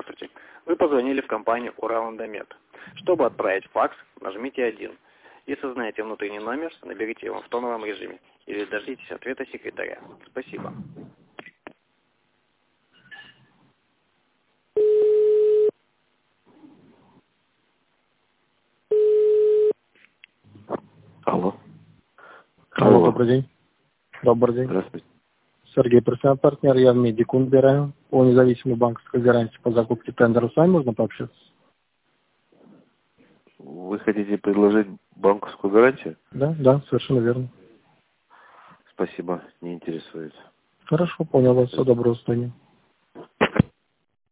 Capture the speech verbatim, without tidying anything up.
Здравствуйте. Вы позвонили в компанию Ураландомет. Чтобы отправить факс, нажмите один. Если знаете внутренний номер, наберите его в тоновом режиме или дождитесь ответа секретаря. Спасибо. Алло. Алло, Алло. Добрый день. Добрый день. Здравствуйте. Сергей, профессиональный партнер, я в Медику набираю. По независимой банковской гарантии по закупке тендера. С вами можно пообщаться? Вы хотите предложить банковскую гарантию? Да, да, совершенно верно. Спасибо, не интересует. Хорошо, понял вас. Всего доброго, до свидания.